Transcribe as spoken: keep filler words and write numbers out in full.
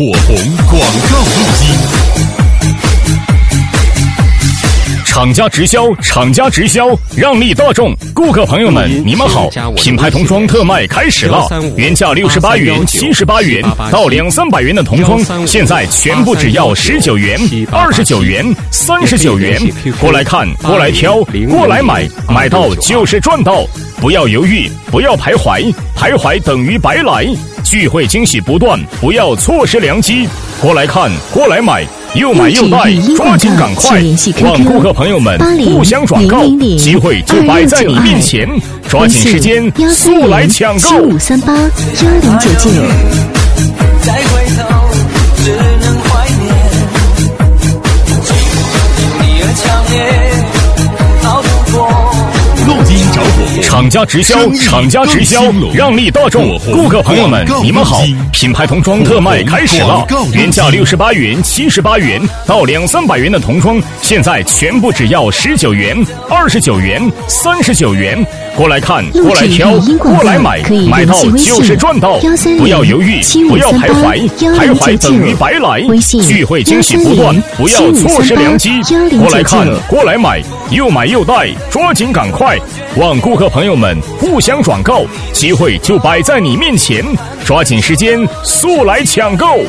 火红广告路径。厂家直销，厂家直销，让利大众。顾客朋友们，你们好！品牌童装特卖开始了，原价六十八元、七十八元到两三百元的童装，现在全部只要十九元、二十九元、三十九元。过来看，过来挑，过来买，买到就是赚到！不要犹豫，不要徘徊，徘徊等于白来。聚会惊喜不断，不要错失良机。过来看，过来买。又买又带，抓紧赶快！望顾客朋友们互相转告，机会就摆在你面前，抓紧时间，速来抢购！ 七五三八幺零九九。 再回头，只能怀念，你而强烈，逃不过。 路金着火，厂家直销，厂家直销，让利大众。顾客朋友们，你们好！品牌童装特卖开始了，原价六十八元、七十八元到两三百元的童装，现在全部只要十九元、二十九元、三十九元。过来看，过来挑，过来买，买到就是赚到！不要犹豫，不要徘徊，徘徊等于白来。聚会惊喜不断，不要错失良机。过来看，过来买，又买又带，抓紧赶快！望顾客朋友们互相转告，机会就摆在你面前，抓紧时间，速来抢购！